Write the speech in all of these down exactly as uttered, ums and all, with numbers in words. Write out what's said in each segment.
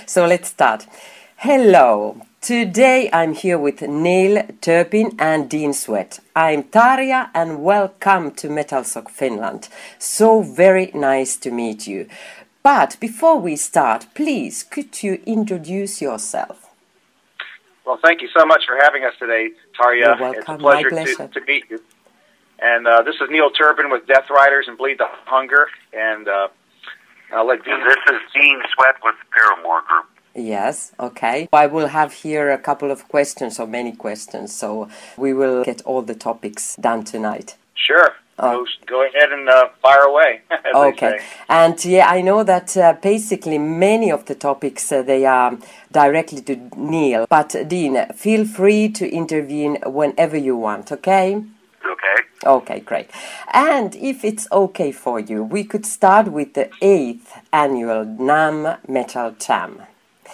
So let's start. Hello. Today I'm here with Neil Turpin and Dean Sweat. I'm Tarja and welcome to Metalsoc Finland. So very nice to meet you. But before we start, please could you introduce yourself? Well, thank you so much for having us today, Tarja. You're welcome. It's a pleasure, pleasure. To, to meet you. And uh, this is Neil Turpin with Death Riders and Bleed the Hunger. And uh, I'll let Dean. And this is Dean Sweat with Paramore Group. Yes, okay. I will have here a couple of questions, or many questions, so we will get all the topics done tonight. Sure. Oh. Go ahead and uh, fire away, as okay. they say. And yeah, I know that uh, basically many of the topics, uh, they are directly to Neil. But Dean, feel free to intervene whenever you want, okay? Okay. Okay, great. And if it's okay for you, we could start with the eighth annual NAMM Metal Jam.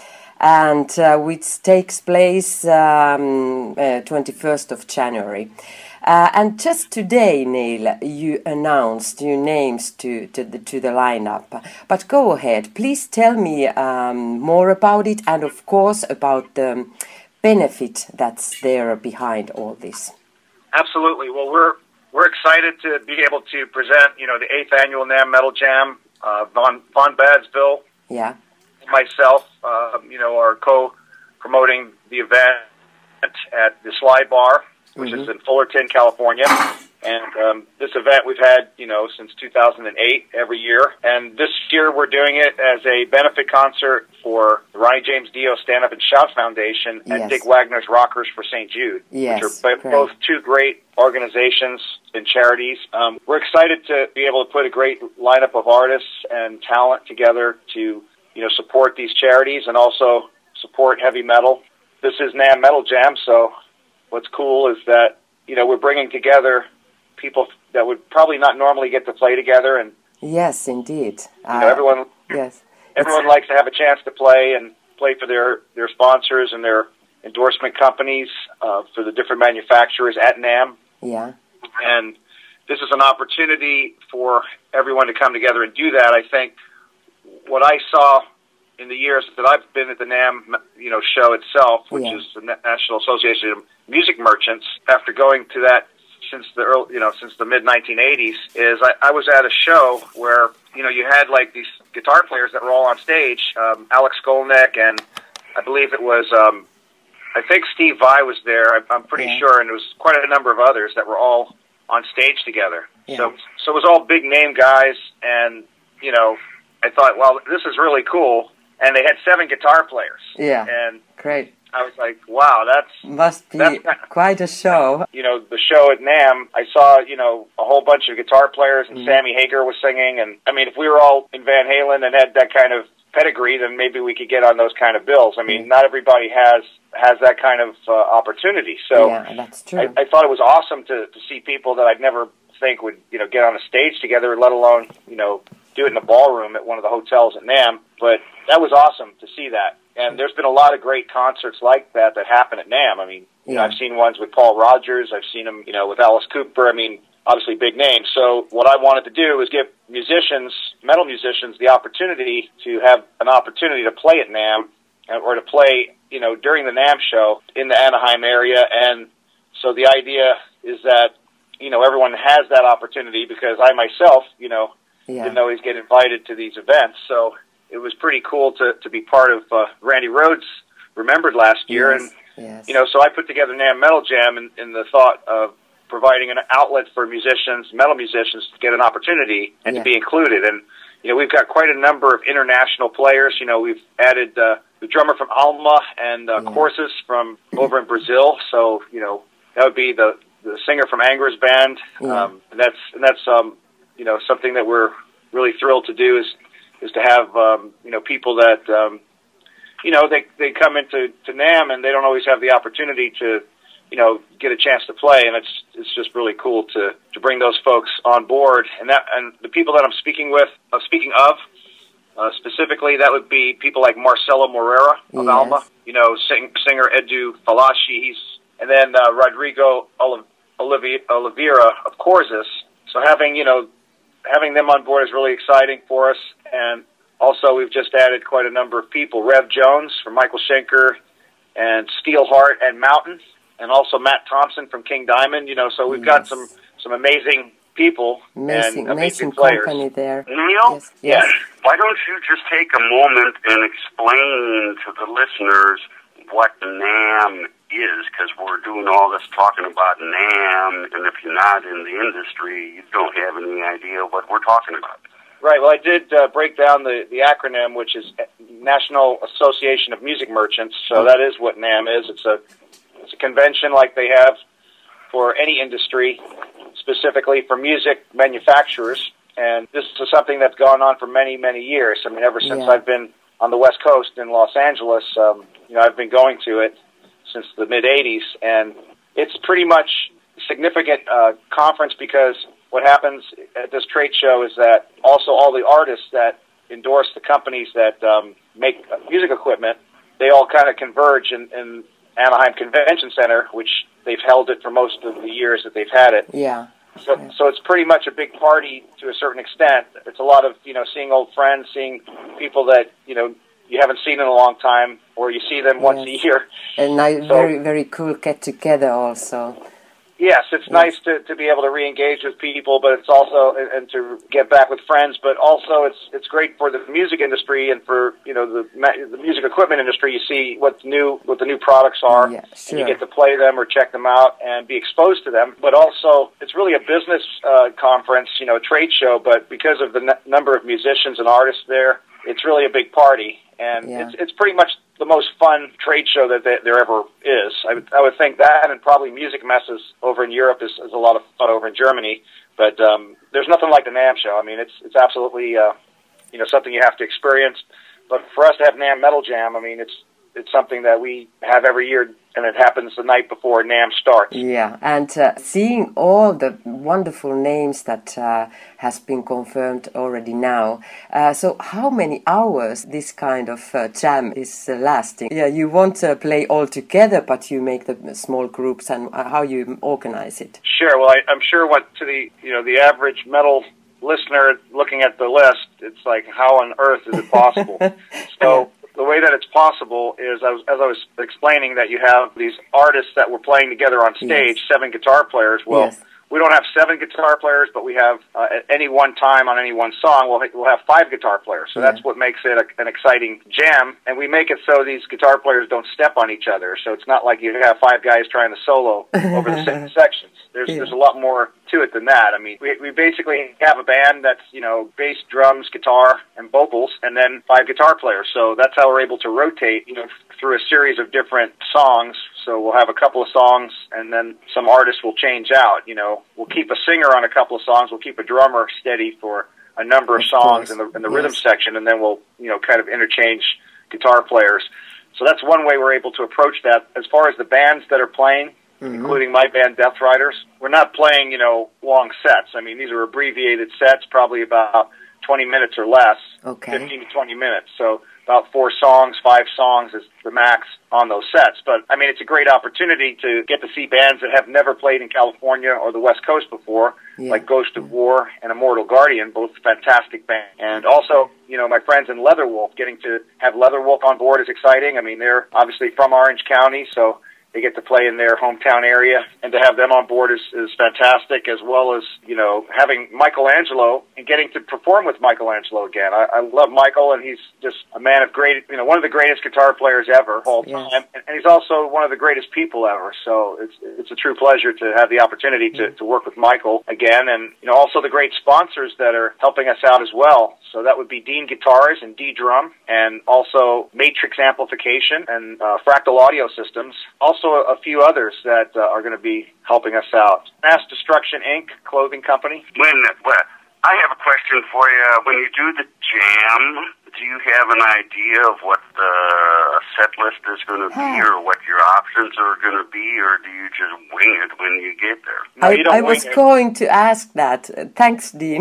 And uh, which takes place um, uh, twenty-first of January. Uh, and just today, Neil, you announced new names to, to, the, to the lineup. But go ahead, please tell me um, more about it and, of course, about the benefit that's there behind all this. Absolutely. Well, we're we're excited to be able to present, you know, the eighth annual NAMM Metal Jam. Uh, Von, Von Badsville. Yeah. Myself, uh, you know, are co-promoting the event at the Sly Bar, which mm-hmm. is in Fullerton, California. And um, this event we've had, you know, since two thousand eight every year. And this year we're doing it as a benefit concert for the Ronnie James Dio Stand Up and Shout Foundation and yes. Dick Wagner's Rockers for Saint Jude, yes, which are great. both two great organizations and charities. Um, we're excited to be able to put a great lineup of artists and talent together to, you know, support these charities and also support heavy metal. This is NAMM Metal Jam, so what's cool is that, you know, we're bringing together people that would probably not normally get to play together. And yes, indeed. You know, everyone, uh, yes. everyone likes to have a chance to play and play for their, their sponsors and their endorsement companies, uh, for the different manufacturers at NAMM. Yeah. And this is an opportunity for everyone to come together and do that. I think what I saw in the years that I've been at the NAMM, you know, show itself, which yeah. is the National Association of Music Merchants, after going to that since the early, you know, since the mid nineteen eighties, is I, I was at a show where, you know, you had like these guitar players that were all on stage, um, Alex Skolnick, and I believe it was, um, I think Steve Vai was there. I, I'm pretty yeah. sure, and there was quite a number of others that were all on stage together. Yeah. So, so it was all big name guys, and you know, I thought, well, this is really cool. And they had seven guitar players. Yeah, and great. I was like, wow, that's... Must be that's quite a show. You know, the show at NAMM, I saw, you know, a whole bunch of guitar players, and mm. Sammy Hagar was singing. And, I mean, if we were all in Van Halen and had that kind of pedigree, then maybe we could get on those kind of bills. I mean, mm. not everybody has has that kind of uh, opportunity. So yeah, that's true. I, I thought it was awesome to, to see people that I'd never think would, you know, get on a stage together, let alone, you know, do it in a ballroom at one of the hotels at NAMM. But that was awesome to see that. And there's been a lot of great concerts like that that happen at NAMM. I mean, you yeah. know, I've seen ones with Paul Rogers. I've seen them, you know, with Alice Cooper. I mean, obviously big names. So what I wanted to do is give musicians, metal musicians, the opportunity to have an opportunity to play at NAMM or to play, you know, during the NAMM show in the Anaheim area. And so the idea is that, you know, everyone has that opportunity because I myself, you know, yeah. didn't always get invited to these events. So it was pretty cool to, to be part of uh, Randy Rhoads Remembered last year. Yes. And, yes. you know, so I put together NAMM Metal Jam in, in the thought of providing an outlet for musicians, metal musicians, to get an opportunity and yeah. to be included. And, you know, we've got quite a number of international players. You know, we've added uh, the drummer from Alma and uh, yeah. Courses from over in Brazil. So, you know, that would be the, the singer from Anger's band. Yeah. Um, and that's, and that's um, you know, something that we're really thrilled to do is is to have, um, you know, people that, um, you know, they they come into to NAMM and they don't always have the opportunity to, you know, get a chance to play, and it's it's just really cool to, to bring those folks on board. And that and the people that I'm speaking with, uh, speaking of, uh, specifically, that would be people like Marcelo Moreira of yes. Alma, you know, sing, singer Edu Falashi, he's, and then uh, Rodrigo Oliv- Olivi- Oliveira of Courses. So having, you know, having them on board is really exciting for us. And Also, we've just added quite a number of people. Rev Jones from Michael Schenker and Steelheart and Mountain, and also Matt Thompson from King Diamond. You know, so we've got Yes. some, some amazing people Amazing, and amazing amazing players. company there. Neil, Yes. Yes. why don't you just take a moment and explain to the listeners what NAMM is, because we're doing all this talking about NAMM, and if you're not in the industry, you don't have any idea what we're talking about. Right. Well, I did uh, break down the, the acronym, which is National Association of Music Merchants. So that is what NAMM is. It's a it's a convention like they have for any industry, specifically for music manufacturers. And this is something that's gone on for many, many years. I mean, ever since Yeah. I've been on the West Coast in Los Angeles, um, you know, I've been going to it since the mid eighties, and it's pretty much a significant uh, conference because what happens at this trade show is that also all the artists that endorse the companies that um, make music equipment, they all kind of converge in, in Anaheim Convention Center, which they've held it for most of the years that they've had it. Yeah. So, Yeah. so it's pretty much a big party to a certain extent. It's a lot of, you know, seeing old friends, seeing people that, you know, you haven't seen in a long time, or you see them once Yes. a year. And I, So- very, very cool get together also. Yes, it's Yes. nice to, to be able to re-engage with people, but it's also, and, and to get back with friends, but also it's it's great for the music industry and for, you know, the ma- the music equipment industry. You see what's new, what the new products are, Yeah, and sure. you get to play them or check them out and be exposed to them. But also, it's really a business uh, conference, you know, a trade show, but because of the n- number of musicians and artists there, it's really a big party. And Yeah. it's it's pretty much the most fun trade show that there, there ever is. I would, I would think that, and probably Music Messes over in Europe is, is a lot of fun over in Germany. But um, there's nothing like the NAMM show. I mean, it's it's absolutely uh, you know, something you have to experience. But for us to have NAMM Metal Jam, I mean, it's it's something that we have every year, and it happens the night before NAMM starts. Yeah, and uh, seeing all the wonderful names that uh, has been confirmed already now. Uh, so how many hours this kind of uh, jam is uh, lasting? Yeah, you want to play all together, but you make the small groups, and uh, how you organize it? Sure. Well, I, I'm sure what to the you know the average metal listener looking at the list, it's like, how on earth is it possible? So the way that it's possible is, I was, as I was explaining, that you have these artists that were playing together on stage, Yes. seven guitar players. Well, Yes. we don't have seven guitar players, but we have uh, at any one time on any one song, we'll, we'll have five guitar players. So Yeah. that's what makes it a, an exciting jam. And we make it so these guitar players don't step on each other. So it's not like you have five guys trying to solo over the same sections. There's Yeah. there's a lot more to it than that. I mean, we we basically have a band that's, you know, bass, drums, guitar, and vocals, and then five guitar players. So that's how we're able to rotate, you know, through a series of different songs. So we'll have a couple of songs, and then some artists will change out. You know, we'll keep a singer on a couple of songs. We'll keep a drummer steady for a number of, Of songs course. in the in the Yes. rhythm section, and then we'll, you know, kind of interchange guitar players. So that's one way we're able to approach that. As far as the bands that are playing, Mm-hmm. including my band, Death Riders, we're not playing, you know, long sets. I mean, these are abbreviated sets, probably about twenty minutes or less, Okay. fifteen to twenty minutes. So about four songs, five songs is the max on those sets. But, I mean, it's a great opportunity to get to see bands that have never played in California or the West Coast before, Yeah. like Ghost of War and Immortal Guardian, both fantastic bands. And also, you know, my friends in Leatherwolf, getting to have Leatherwolf on board is exciting. I mean, they're obviously from Orange County, so they get to play in their hometown area, and to have them on board is, is fantastic, as well as, you know, having Michelangelo and getting to perform with Michelangelo again. I, I love Michael, and he's just a man of great, you know, one of the greatest guitar players ever of all Yes. time, and, and he's also one of the greatest people ever. So it's it's a true pleasure to have the opportunity to, to work with Michael again, and, you know, also the great sponsors that are helping us out as well. So that would be Dean Guitars and D Drum, and also Matrix Amplification and uh, Fractal Audio Systems. Also a, a few others that uh, are going to be helping us out. Mass Destruction Incorporated clothing company. When, well, I have a question for you. When you do the jam, do you have an idea of what the set list is going to be, or what your options are going to be, or do you just wing it when you get there? No, I, you don't I was wing it. going to ask that. Uh, Thanks, Dean.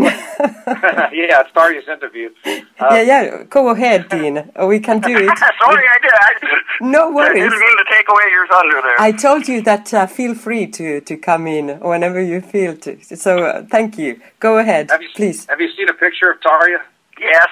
Yeah, it's Tardia's interview. Uh, yeah, yeah. Go ahead, Dean. We can do it. Sorry, I did. I, No I worries. didn't mean to take away your thunder there. I told you that uh, feel free to, to come in whenever you feel to. So uh, thank you. Go ahead, have you please. have you seen a picture of Tardia? Yes.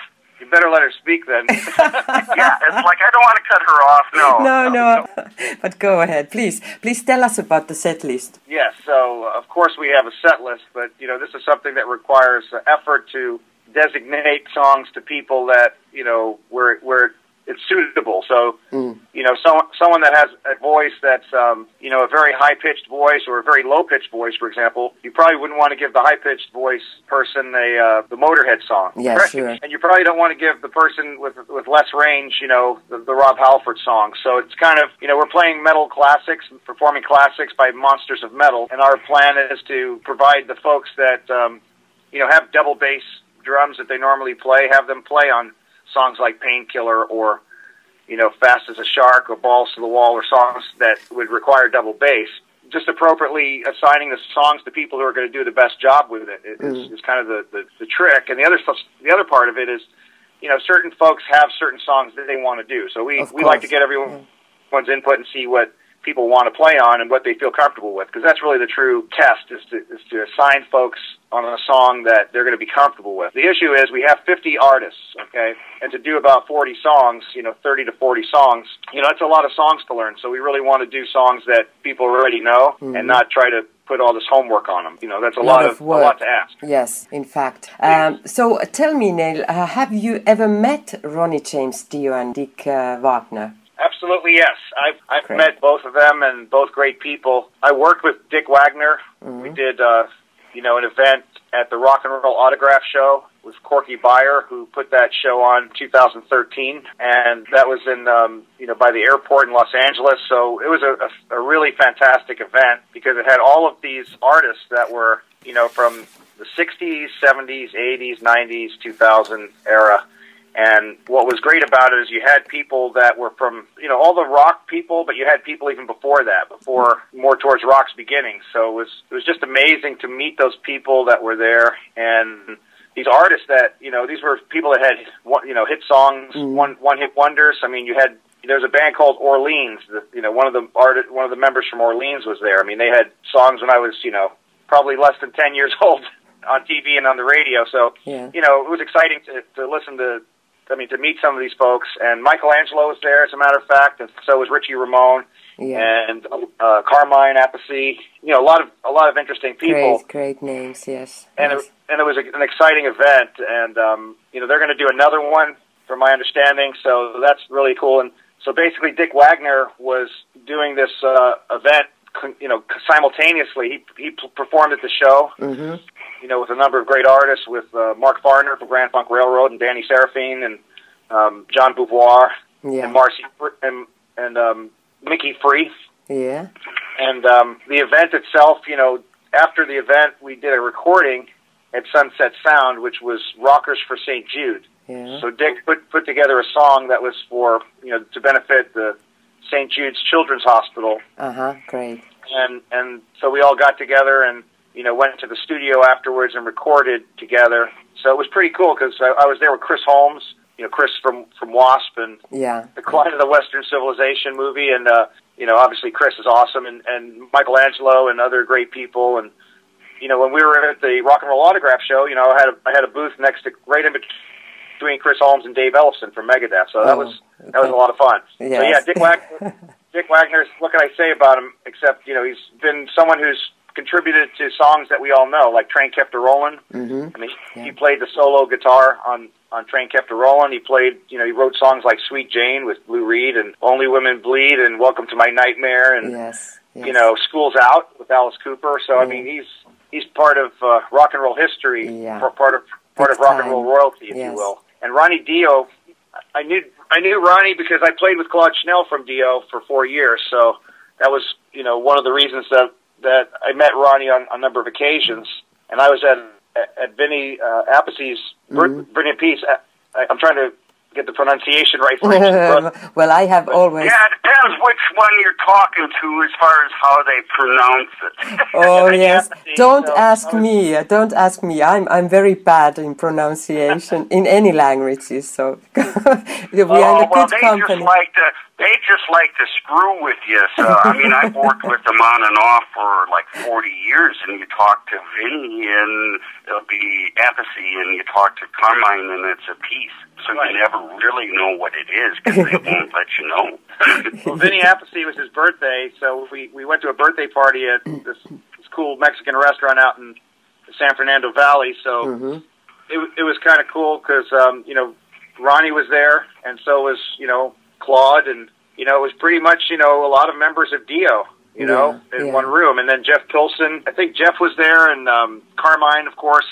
You better let her speak then. Yeah, it's like I don't want to cut her off. No. No, no. But go ahead, please. Please tell us about the set list. Yes. So of course we have a set list, but you know this is something that requires effort to designate songs to people that you know where where it's suitable. So mm. you know someone someone that has a voice that's um, you know a very high pitched voice or a very low pitched voice, for example, you probably wouldn't want to give the high pitched voice person a uh, the Motorhead song. Yeah, right? Sure. And you probably don't want to give the person with with less range, you know, the, the Rob Halford song. So it's kind of you know we're playing metal classics, performing classics by monsters of metal, and our plan is to provide the folks that um, you know have double bass drums that they normally play, have them play on songs like Painkiller or, you know, Fast as a Shark or Balls to the Wall, or songs that would require double bass. Just appropriately assigning the songs to people who are going to do the best job with it is, mm. is kind of the, the, the trick. And the other the other part of it is, you know, certain folks have certain songs that they want to do. So we, we like to get everyone's input and see what people want to play on and what they feel comfortable with, because that's really the true test, is to, is to assign folks on a song that they're going to be comfortable with. The issue is we have fifty artists, okay, and to do about forty songs, you know, thirty to forty songs, you know, that's a lot of songs to learn. So we really want to do songs that people already know mm-hmm. and not try to put all this homework on them. You know, that's a, a lot, lot of, of a lot to ask. Yes, in fact. Um, so uh, tell me, Neil, uh, have you ever met Ronnie James Dio and Dick uh, Wagner? Absolutely, yes. I've I've great. met both of them, and both great people. I worked with Dick Wagner. Mm-hmm. We did, uh, you know, an event at the Rock and Roll Autograph Show with Corky Byer, who put that show on two thousand thirteen, and that was in, um, you know, by the airport in Los Angeles. So it was a, a, a really fantastic event because it had all of these artists that were, you know, from the sixties, seventies, eighties, nineties, two thousand era. And what was great about it is you had people that were from, you know, all the rock people, but you had people even before that, before more towards rock's beginning. So it was it was just amazing to meet those people that were there, and these artists that, you know, these were people that had, you know, hit songs, mm. one one hit wonders. I mean, you had there's a band called Orleans. The, you know, one of the artist, one of the members from Orleans was there. I mean, they had songs when I was, you know, probably less than ten years old on T V and on the radio. So yeah. you know, it was exciting to to listen to. I mean, to meet some of these folks, and Michelangelo was there, as a matter of fact, and so was Richie Ramone, yeah. and uh, Carmine Appice. You know, a lot of a lot of interesting people. Great, great names, yes. And yes. it, and it was a, an exciting event, and um, you know, they're going to do another one, from my understanding. So that's really cool. And so basically, Dick Wagner was doing this uh, event, you know, simultaneously. He he performed at the show. Mm-hmm. You know, with a number of great artists, with uh, Mark Farner from Grand Funk Railroad, and Danny Seraphine, and um, John Beauvoir, yeah. and Marcy, and, and um, Mickey Free. Yeah. And um, the event itself, you know, after the event, we did a recording at Sunset Sound, which was Rockers for Saint Jude. Yeah. So Dick put put together a song that was for, you know, to benefit the Saint Jude's Children's Hospital. Uh huh. Great. And and so we all got together and, you know, went to the studio afterwards and recorded together. So it was pretty cool because I, I was there with Chris Holmes, you know, Chris from, from Wasp and yeah. the Decline of the Western Civilization movie. And, uh, you know, obviously Chris is awesome, and, and Michelangelo and other great people. And, you know, when we were at the Rock and Roll Autograph Show, you know, I had a, I had a booth next to, right in between Chris Holmes and Dave Ellefson from Megadeth. So that oh, was okay. that was a lot of fun. Yes. So yeah, Dick Wagner, Dick Wagner, what can I say about him except, you know, he's been someone who's contributed to songs that we all know, like Train Kept a Rollin'. Mm-hmm. I mean, yeah. he played the solo guitar on, on Train Kept a Rollin'. He played, you know, he wrote songs like Sweet Jane with Lou Reed, and Only Women Bleed, and Welcome to My Nightmare, and, yes. Yes. you know, School's Out with Alice Cooper. So, mm. I mean, he's he's part of uh, rock and roll history, yeah. part of part Big of rock time. and roll royalty, if yes. you will. And Ronnie Dio, I knew I knew Ronnie because I played with Claude Schnell from Dio for four years. So that was, you know, one of the reasons that that I met Ronnie on, on a number of occasions. And I was at at Vinny uh, Appice's mm-hmm. Vinny Appice. I, I'm trying to get the pronunciation right for him. Well, I have but, always... Yeah, it depends which one you're talking to as far as how they pronounce it. Oh, yes. Don't so, ask was... me. Don't ask me. I'm I'm very bad in pronunciation in any languages, so we oh, are in a well, good they company. Just like to, They just like to screw with you. So, I mean, I've worked with them on and off for like forty years, and you talk to Vinny, and it'll be Apathy, and you talk to Carmine, and it's a piece. So right. You never really know what it is, because they won't let you know. Well, Vinny Apathy was his birthday, so we, we went to a birthday party at this, this cool Mexican restaurant out in the San Fernando Valley, so mm-hmm. it, it was kind of cool, because, um, you know, Ronnie was there, and so was, you know, Claude, and, you know, it was pretty much, you know, a lot of members of Dio, you know, yeah, in yeah. one room. And then Jeff Pilson, I think Jeff was there, and um, Carmine, of course,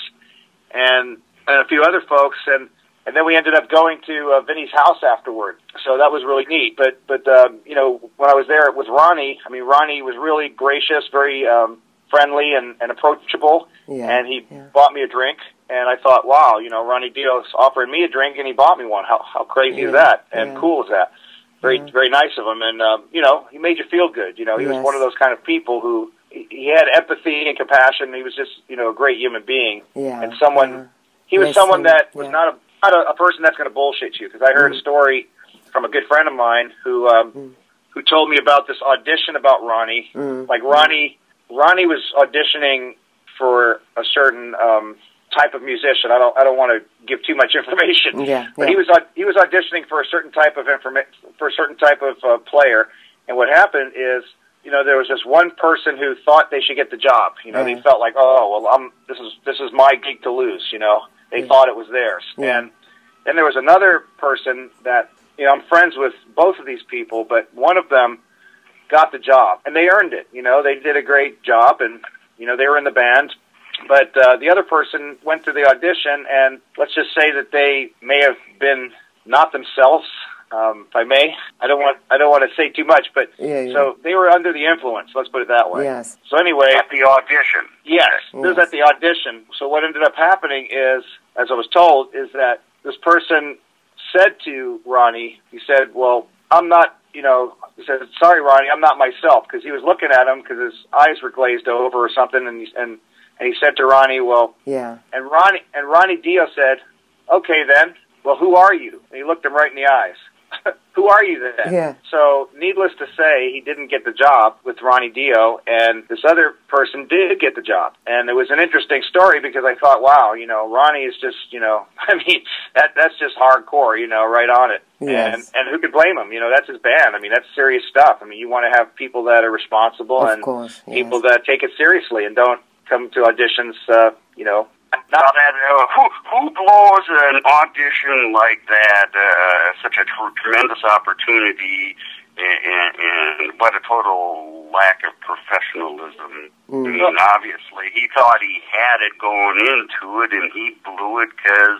and, and a few other folks. And, and then we ended up going to uh, Vinny's house afterward. So that was really neat. But, but um, you know, when I was there with Ronnie, I mean, Ronnie was really gracious, very um, friendly and, and approachable. Yeah, and he yeah. bought me a drink. And I thought, wow, you know, Ronnie Dio's offering me a drink, and he bought me one. How how crazy yeah, is that? And yeah. cool is that? Very yeah. very nice of him. And, um, you know, he made you feel good. You know, he yes. was one of those kind of people who, he, he had empathy and compassion. He was just, you know, a great human being. Yeah. And someone, yeah. he was Listen, someone that was yeah. not, a, not a, a person that's going to bullshit you. Because I heard mm. a story from a good friend of mine who, um, mm. who told me about this audition about Ronnie. Mm. Like, Ronnie, Ronnie was auditioning for a certain... Um, type of musician. I don't. I don't want to give too much information. Yeah, but yeah. he was. He was auditioning for a certain type of informa- for a certain type of uh, player. And what happened is, you know, there was this one person who thought they should get the job. You know, yeah. they felt like, oh, well, I'm. This is this is my gig to lose. You know, they yeah. thought it was theirs. Yeah. And then there was another person that, you know, I'm friends with both of these people, but one of them got the job, and they earned it. You know, they did a great job, and you know, they were in the band. But uh, the other person went to the audition, and let's just say that they may have been not themselves. Um, if I may, I don't want I don't want to say too much, but yeah, yeah. so they were under the influence. Let's put it that way. Yes. So anyway, at the audition. Yes, yes. This was at the audition. So what ended up happening is, as I was told, is that this person said to Ronnie, he said, "Well, I'm not." You know, he said, "Sorry, Ronnie, I'm not myself," because he was looking at him because his eyes were glazed over or something, and he, and. And he said to Ronnie, well, yeah. And Ronnie and Ronnie Dio said, okay, then, well, who are you? And he looked him right in the eyes. Who are you then? Yeah. So, needless to say, he didn't get the job with Ronnie Dio, and this other person did get the job. And it was an interesting story because I thought, wow, you know, Ronnie is just, you know, I mean, that that's just hardcore, you know, right on it. Yes. And and who could blame him? You know, that's his band. I mean, that's serious stuff. I mean, you want to have people that are responsible of and course, yes. people that take it seriously and don't come to auditions, uh, you know. Not that, uh, who, who blows an audition like that, uh, such a tr- tremendous opportunity, and, and what a total lack of professionalism. Mm. I mean, obviously, he thought he had it going into it, and he blew it because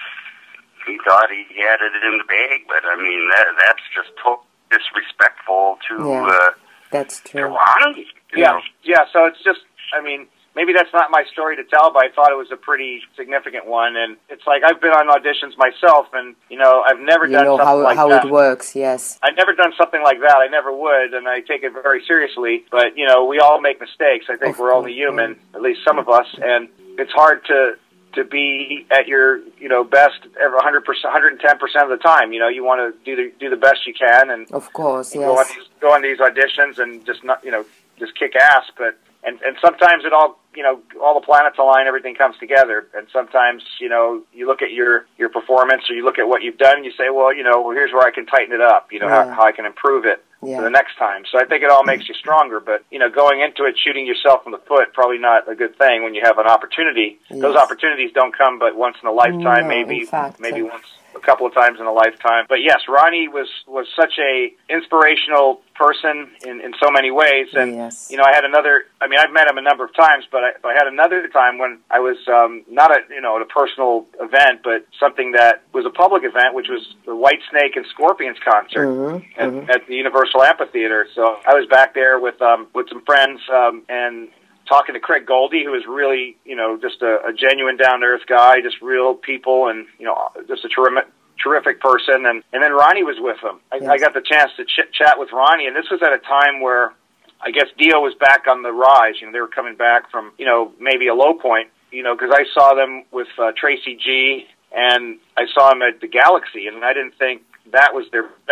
he thought he had it in the bag, but, I mean, that that's just totally disrespectful to, yeah, uh, that's true. to Ronnie. Yeah, know? yeah, so it's just, I mean, maybe that's not my story to tell, but I thought it was a pretty significant one. And it's like I've been on auditions myself, and, you know, I've never you done know something how, like how that. How it works, yes. I've never done something like that. I never would, and I take it very seriously. But, you know, we all make mistakes. I think of we're course, only human, yeah. at least some of us. And it's hard to to be at your, you know, best every one hundred percent, one hundred ten percent of the time. You know, you want to do the, do the best you can. And of course, yes. Go on, these, go on these auditions and just, not, you know, just kick ass. But And, and sometimes it all, you know, all the planets align, everything comes together. And sometimes, you know, you look at your, your performance or you look at what you've done and you say, well, you know, well, here's where I can tighten it up, you know, yeah. how, how I can improve it yeah. for the next time. So I think it all makes you stronger. But, you know, going into it, shooting yourself in the foot, probably not a good thing when you have an opportunity. Yes. Those opportunities don't come but once in a lifetime, no, maybe, fact, maybe uh, once. a couple of times in a lifetime. But yes, Ronnie was, was such a inspirational person in, in so many ways. And, yes. you know, I had another, I mean, I've met him a number of times, but I, I had another time when I was um, not at, you know, at a personal event, but something that was a public event, which was the Whitesnake and Scorpions concert mm-hmm. At, mm-hmm. at the Universal Amphitheater. So I was back there with, um, with some friends um, and talking to Craig Goldie, who is really, you know, just a, a genuine down-to-earth guy, just real people, and, you know, just a terrific, terrific person. And, and then Ronnie was with him. I, yes. I got the chance to ch- chat with Ronnie, and this was at a time where I guess Dio was back on the rise. You know, they were coming back from, you know, maybe a low point, you know, because I saw them with uh, Tracy G, and I saw them at the Galaxy, and I didn't think that was their best,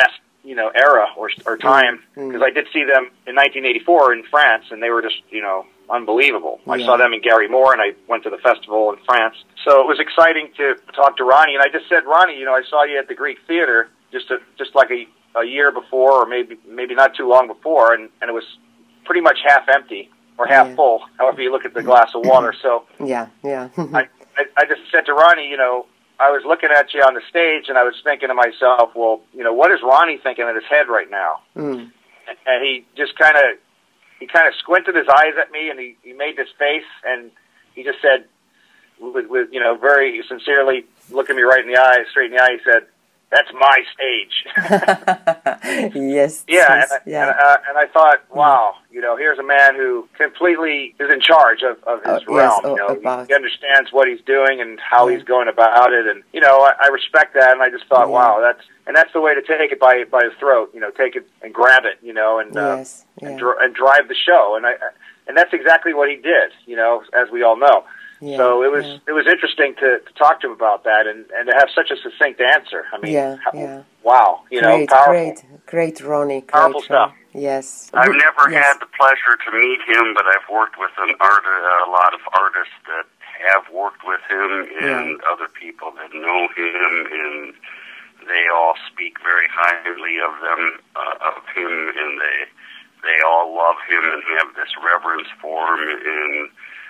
you know, era or or time, because mm. I did see them in nineteen eighty-four in France, and they were just, you know, unbelievable. Yeah. I saw them in Gary Moore, and I went to the festival in France. So it was exciting to talk to Ronnie, and I just said, Ronnie, you know, I saw you at the Greek Theater just a, just like a, a year before, or maybe maybe not too long before, and, and it was pretty much half empty or half yeah. full, however you look at the glass of water. So yeah, yeah. I, I, I just said to Ronnie, you know, I was looking at you on the stage, and I was thinking to myself, well, you know, what is Ronnie thinking in his head right now? Mm. And he just kind of, he kind of squinted his eyes at me, and he, he made this face, and he just said, with, with you know, very sincerely looking me right in the eye, straight in the eye, he said, "That's my stage." Yes. Yeah, yes, and, I, yeah. And, uh, and I thought, wow, you know, here's a man who completely is in charge of, of his oh, realm. Yes, oh, you know, about. He understands what he's doing and how yeah. he's going about it, and you know, I, I respect that. And I just thought, yeah. wow, that's and that's the way to take it by by the throat. You know, take it and grab it. You know, and uh, yes, yeah. and, dr- and drive the show. And I and that's exactly what he did. You know, as we all know. Yeah, so it was yeah. it was interesting to, to talk to him about that and, and to have such a succinct answer. I mean, yeah, how, yeah. wow, you great, know, powerful. Great, great, Ronnie. Great, powerful stuff. Ronnie. Yes. I've never yes. had the pleasure to meet him, but I've worked with an art, a lot of artists that have worked with him and yeah. other people that know him, and they all speak very highly of them, uh, of him, and they they all love him and have this reverence for him, and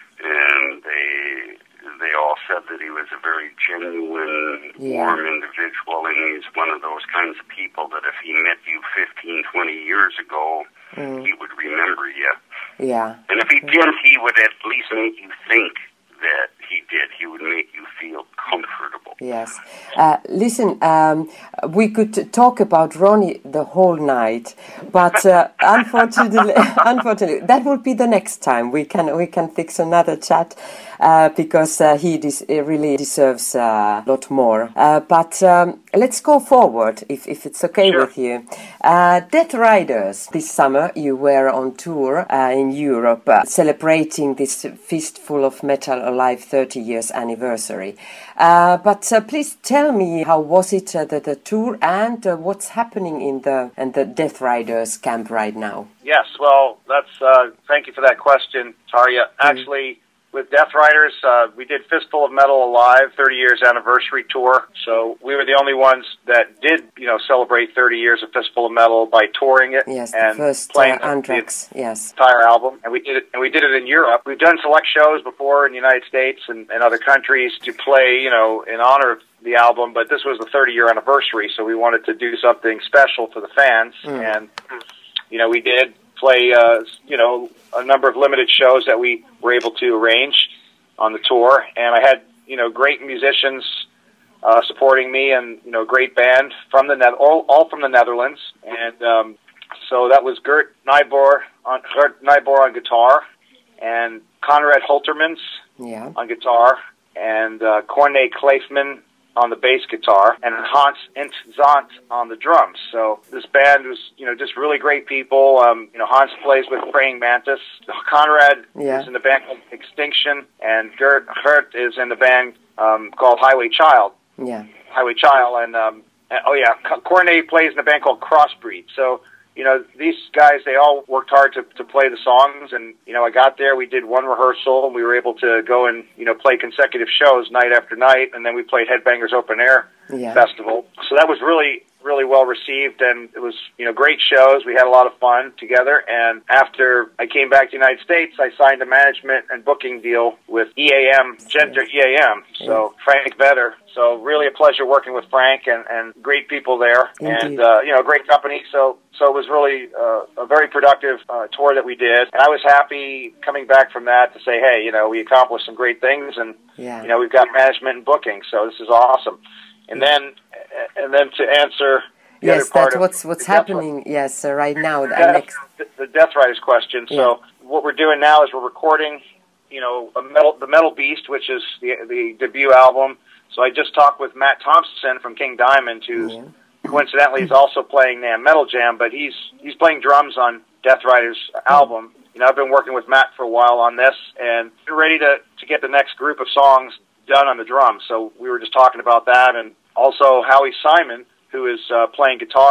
and they they all said that he was a very genuine, yeah. warm individual, and he's one of those kinds of people that if he met you fifteen, twenty years ago, mm. he would remember you. Yeah. And if he didn't, he would at least make you think that he did. He would make you feel comfortable. Yes. Uh, listen, um, we could talk about Ronnie the whole night, but uh, unfortunately, unfortunately, that will be the next time. We can we can fix another chat uh, because uh, he des- really deserves uh, a lot more. Uh, but um, let's go forward, if if it's okay sure. with you. Uh, Death Riders. This summer you were on tour uh, in Europe, uh, celebrating this Fistful of Metal Alive thirty years anniversary. Uh, but uh, please tell me, how was it uh, the, the tour, and uh, what's happening in the in the Death Riders camp right now? Yes, well, that's uh, thank you for that question, Tarja. Actually, mm. with Death Riders, uh, we did Fistful of Metal Alive thirty years anniversary tour. So we were the only ones that did, you know, celebrate thirty years of Fistful of Metal by touring it yes, and the first, playing uh, Anthrax, the yes, entire album. And we did it, and we did it in Europe. We've done select shows before in the United States and, and other countries to play, you know, in honor of the album. But this was the thirty year anniversary, so we wanted to do something special for the fans, mm. and you know, we did play, uh, you know, a number of limited shows that we were able to arrange on the tour. And I had, you know, great musicians uh, supporting me, and, you know, great band from the, ne- all, all from the Netherlands. And um, so that was Gert Nijboer on, Gert Nijboer on guitar, and Conrad Holtermans yeah. on guitar, and uh, Corné Kleefman on the bass guitar, and Hans Intzant on the drums. So this band was, you know, just really great people. Um, you know, Hans plays with Praying Mantis. Conrad yeah. is in the band called Extinction, and Gert, Gert is in the band um, called Highway Child. Yeah. Highway Child, and, um, and oh yeah, Corné plays in a band called Crossbreed. So, you know, these guys, they all worked hard to, to play the songs, and, you know, I got there, we did one rehearsal, and we were able to go and, you know, play consecutive shows night after night, and then we played Headbangers Open Air yeah. Festival. So that was really, really well received, and it was, you know, great shows. We had a lot of fun together, and after I came back to the United States, I signed a management and booking deal with E A M, Genter E A M, so yeah. Frank Vetter. So really a pleasure working with Frank, and, and great people there, Indeed. and, uh, you know, great company. So so it was really uh, a very productive uh, tour that we did, and I was happy coming back from that to say, hey, you know, we accomplished some great things, and, yeah. you know, we've got management and booking, so this is awesome. And then, and then to answer the yes, other part that's what's what's happening. Yes, uh, right now. The, the, death, next... the, the Death Riders question. Yeah. So what we're doing now is we're recording, you know, a metal, the Metal Beast, which is the the debut album. So I just talked with Matt Thompson from King Diamond, who yeah. coincidentally is also playing Nam Metal Jam, but he's he's playing drums on Death Riders album. You know, I've been working with Matt for a while on this, and we're ready to to get the next group of songs done on the drums. So we were just talking about that, and also Howie Simon, who is uh, playing guitar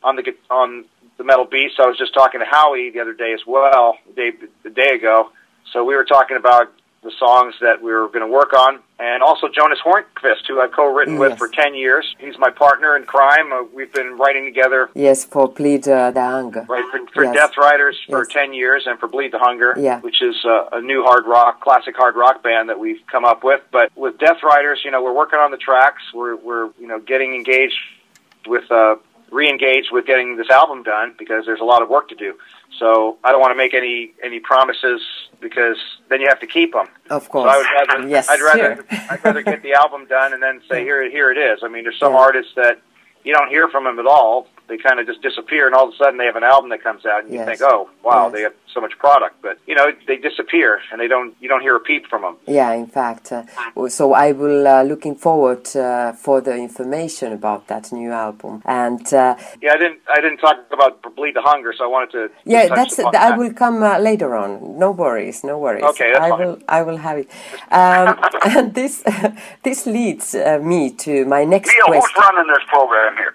on the on the Metal Beast. I was just talking to Howie the other day as well, the day, the day ago. So we were talking about the songs that we were going to work on, and also Jonas Hornqvist, who I've co-written yes. with for ten years. He's my partner in crime. Uh, we've been writing together. Yes, for Bleed uh, the Hunger. Right, for, for yes. Death Riders for yes. ten years, and for Bleed the Hunger, yeah. which is uh, a new hard rock, classic hard rock band that we've come up with. But with Death Riders, you know, we're working on the tracks. We're, we're you know, getting engaged with, uh, re-engaged with getting this album done, because there's a lot of work to do. So I don't want to make any, any promises, because then you have to keep them. Of course. So I would rather, yes, I'd rather, sure. I'd rather get the album done and then say, here, here it is. I mean, there's some yeah. artists that you don't hear from them at all. They kind of just disappear, and all of a sudden they have an album that comes out, and you yes. think, oh, wow, yes. they have so much product. But, you know, they disappear, and they don't. you don't hear a peep from them. Yeah, in fact. Uh, so I will uh, looking forward uh, for the information about that new album. And uh, yeah, I didn't I didn't talk about Bleed the Hunger, so I wanted to. Yeah, touch that's. upon I that. will come uh, later on. No worries, no worries. Okay, that's I fine. will. I will have it. Um, and this this leads uh, me to my next Neil, question. who's running this program here?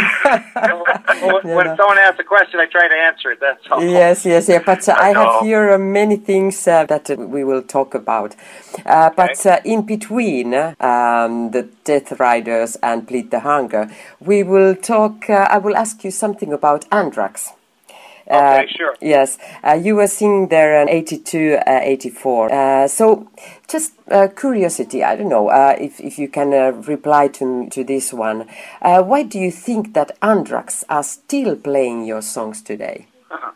Yeah. Well, when no. someone asks a question, I try to answer it. That's all. Yes, yes, yeah. But uh, I No. have here uh, many things uh, that uh, we will talk about. Uh, but Okay. uh, in between uh, um, the Death Riders and Bleed the Hunger, we will talk. Uh, I will ask you something about Anthrax. Okay, Uh, sure. Yes, uh, you were singing there in eighty-two, eighty-four. Uh, so, just uh, curiosity, I don't know uh, if, if you can uh, reply to to this one. Uh, why do you think that Anthrax are still playing your songs today?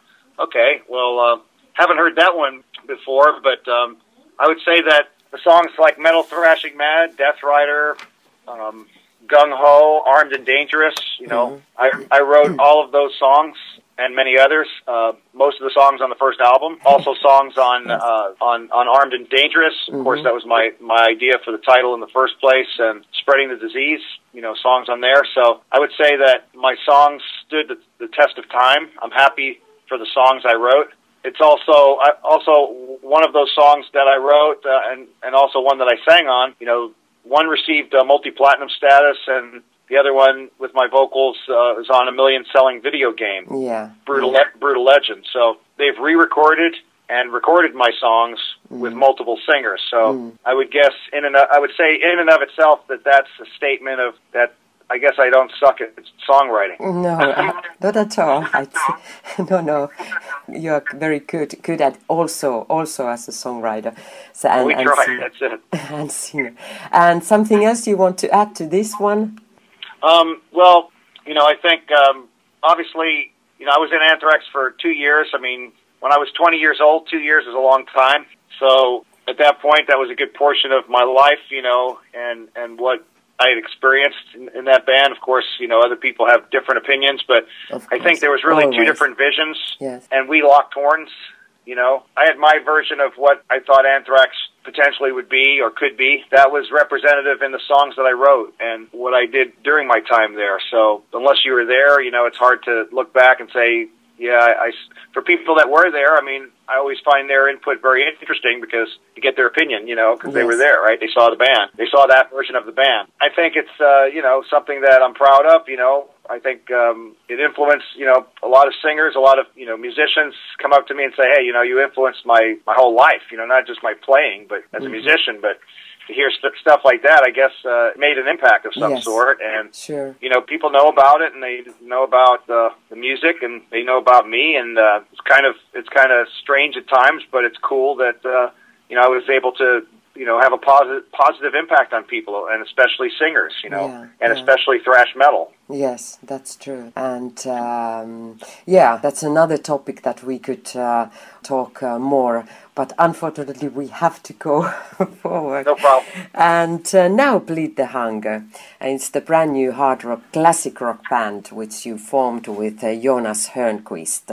Okay, well, uh, haven't heard that one before, but um, I would say that the songs like Metal Thrashing Mad, Death Rider, um, Gung Ho, Armed and Dangerous, you know, mm-hmm. I, I wrote all of those songs and many others. Uh, most of the songs on the first album, also songs on Yes. uh, on on Armed and Dangerous. Of Mhm. course, that was my my idea for the title in the first place, and Spreading the Disease. You know, songs on there. So I would say that my songs stood the, the test of time. I'm happy for the songs I wrote. It's also I, also one of those songs that I wrote, uh, and and also one that I sang on. You know, one received uh, multi-platinum status, and the other one, with my vocals, uh, is on a million-selling video game, Yeah. Brutal yeah. Le- Brutal Legend. So they've re-recorded and recorded my songs Mm. with multiple singers. So Mm. I would guess, in and of, I would say, in and of itself, that that's a statement of that. I guess I don't suck at songwriting. No, uh, not at all. I t- no, no, you're very good, good at also, also as a songwriter. So, and, we and tried. singer. That's it. and singer. And something else you want to add to this one? Um, well, you know, I think um, obviously, you know, I was in Anthrax for two years. I mean, when I was twenty years old, two years is a long time. So at that point, that was a good portion of my life, you know, and and what I had experienced in, in that band. Of course, you know, other people have different opinions, but I think there was really Always. two different visions, Yes. and we locked horns. You know, I had my version of what I thought Anthrax potentially would be or could be. That was representative in the songs that I wrote and what I did during my time there. So unless you were there, you know, it's hard to look back and say, yeah, I, I for people that were there, I mean, I always find their input very interesting because you get their opinion, you know, because yes. they were there, right? They saw the band. They saw that version of the band. I think it's, uh, you know, something that I'm proud of, you know. I think um, it influenced, you know, a lot of singers, a lot of, you know, musicians come up to me and say, hey, you know, you influenced my, my whole life, you know, not just my playing, but as mm-hmm. a musician, but to hear st- stuff like that, I guess, uh, made an impact of some yes. sort. And, sure. you know, people know about it and they know about uh, the music and they know about me. And uh, it's kind of, it's kind of strange at times, but it's cool that, uh, you know, I was able to, you know, have a positive, positive impact on people and especially singers, you know, yeah, and yeah. especially thrash metal. Yes, that's true. And um, yeah, that's another topic that we could uh, talk uh, more. But unfortunately, we have to go forward. No problem. And uh, now Bleed the Hunger. And it's the brand new hard rock, classic rock band which you formed with uh, Jonas Hornqvist.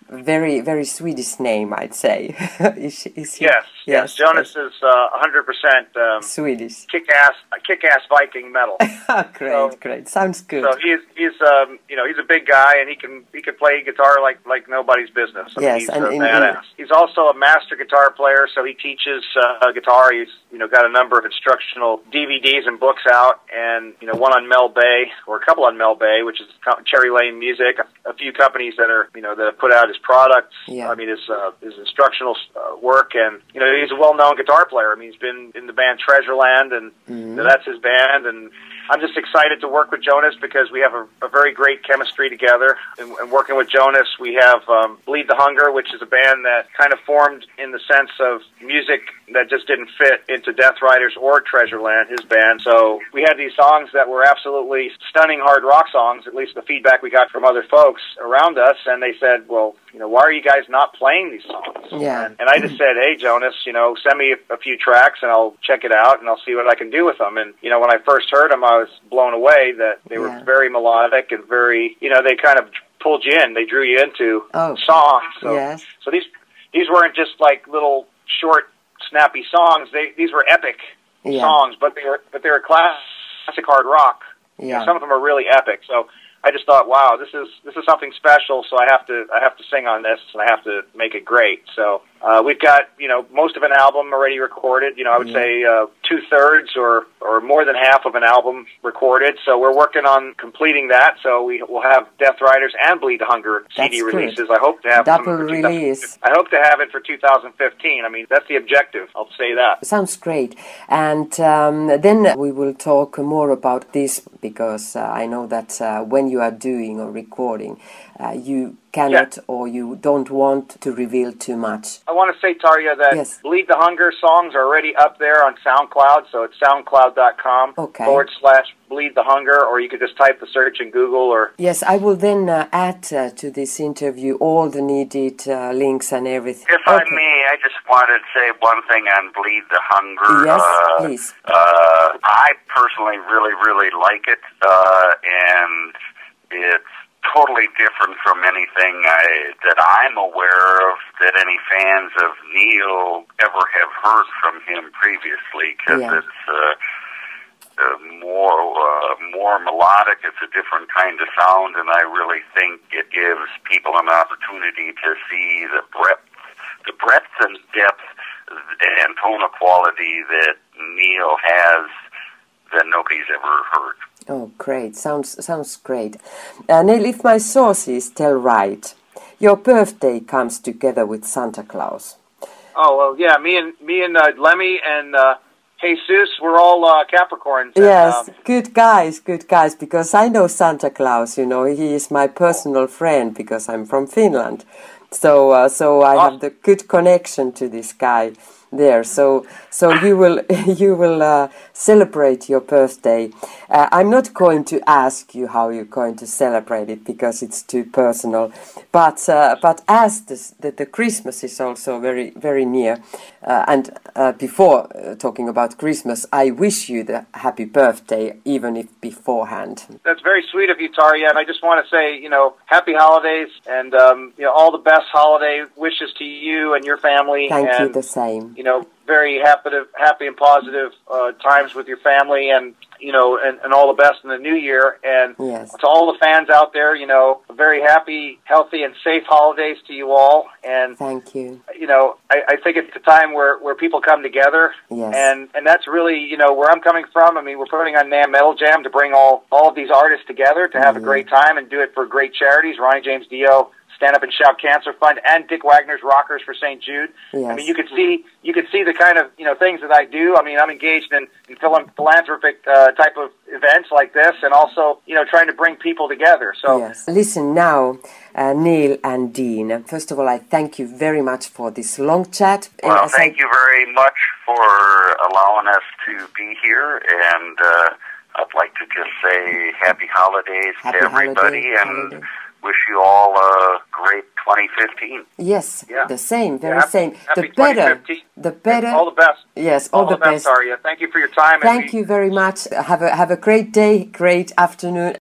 very, very Swedish name, I'd say. is, is he? Yes, yes, yes. Jonas yes. is uh, one hundred percent um, Swedish. Kick-ass, kick-ass Viking metal. great, so, great. Sounds good. So he's he's um, you know he's a big guy and he can he can play guitar like like nobody's business. I yes, mean, he's and a in, badass. In, he's also a master guitar player, so he teaches uh, guitar. He's you know got a number of instructional D V Ds and books out, and you know one on Mel Bay or a couple on Mel Bay, which is Cherry Lane Music. A, a few companies that are you know that have put out his products. Yeah. I mean his uh, his instructional uh, work, and you know he's a well-known guitar player. I mean he's been in the band Treasureland, and mm-hmm. you know, that's his band. And I'm just excited to work with Jonas because we have a, a very great chemistry together. And, and working with Jonas, we have um, Bleed the Hunger, which is a band that kind of formed in the sense of music that just didn't fit into Death Riders or Treasureland, his band. So we had these songs that were absolutely stunning hard rock songs, at least the feedback we got from other folks around us. And they said, well, you know, why are you guys not playing these songs? Yeah. And, and I just said, hey, Jonas, you know, send me a, a few tracks and I'll check it out and I'll see what I can do with them. And, you know, when I first heard them, I was blown away that they were yeah. very melodic and very, you know, they kind of pulled you in. They drew you into oh. songs. So, yes. so these these weren't just like little short, snappy songs. They These were epic yeah. songs, but they were, but they were classic hard rock. Yeah. You know, some of them are really epic. So I just thought, wow, this is this is something special. So I have to I have to sing on this, and I have to make it great. So uh, we've got you know most of an album already recorded. You know, I would yeah. say uh, two thirds or or more than half of an album recorded. So we're working on completing that. So we will have Death Riders and Bleed the Hunger C D That's releases. Good. I hope to have double them release. I hope to have it for two thousand fifteen. I mean, that's the objective. I'll say that. Sounds great. And um, then we will talk more about this because uh, I know that uh, when you are doing or recording, uh, you cannot yeah. or you don't want to reveal too much. I want to say, Tarja, that yes. Bleed the Hunger songs are already up there on SoundCloud, so it's soundcloud dot com okay. forward slash Bleed the Hunger, or you could just type the search in Google. Or yes, I will then uh, add uh, to this interview all the needed uh, links and everything. If okay. I may, I just wanted to say one thing on Bleed the Hunger. Yes, uh, please. Uh, I personally really, really like it, uh, and it's totally different from anything I, that I'm aware of that any fans of Neil ever have heard from him previously, because yeah. it's uh, uh, more uh, more melodic. It's a different kind of sound, and I really think it gives people an opportunity to see the breadth, the breadth and depth and tonal quality that Neil has that nobody's ever heard. Oh, great. Sounds sounds great. Uh, Neil, if my sources tell right, your birthday comes together with Santa Claus. Oh, well, yeah, me and me and uh, Lemmy and uh, Jesus, we're all uh, Capricorns. And, yes, um, good guys, good guys, because I know Santa Claus, you know, he is my personal friend because I'm from Finland. So, uh, so I have the good connection to this guy there. So, so you will you will uh, celebrate your birthday. Uh, I'm not going to ask you how you're going to celebrate it because it's too personal. But uh, but as this, the the Christmas is also very very near, uh, and uh, before uh, talking about Christmas, I wish you the happy birthday, even if beforehand. That's very sweet of you, Tarja, and I just want to say, you know, happy holidays and um, you know all the best holiday wishes to you and your family. Thank and, you, the same. You know, very happy, happy and positive uh, times with your family, and you know, and, and all the best in the new year. And yes. to all the fans out there, you know, very happy, healthy, and safe holidays to you all. And thank you. You know, I, I think it's a time where, where people come together. Yes. And and that's really, you know, where I'm coming from. I mean, we're putting on NAMM Metal Jam to bring all all of these artists together to have mm-hmm. a great time and do it for great charities. Ronnie James Dio Stand Up and Shout Cancer Fund, and Dick Wagner's Rockers for Saint Jude. Yes. I mean, you could see you could see the kind of you know things that I do. I mean, I'm engaged in, in philanthropic uh, type of events like this, and also you know trying to bring people together. So yes. Listen now, uh, Neil and Dean. First of all, I thank you very much for this long chat. Well, and thank I... you very much for allowing us to be here, and uh, I'd like to just say happy holidays happy to everybody, holiday, and. Holiday. Wish you all a great twenty fifteen. Yes, yeah. the same, very yeah, happy, same. Happy the better, the better. All the best. Yes, all, all the, the best. best. Arya. Thank you for your time. Thank you very much. Have a have a great day, great afternoon.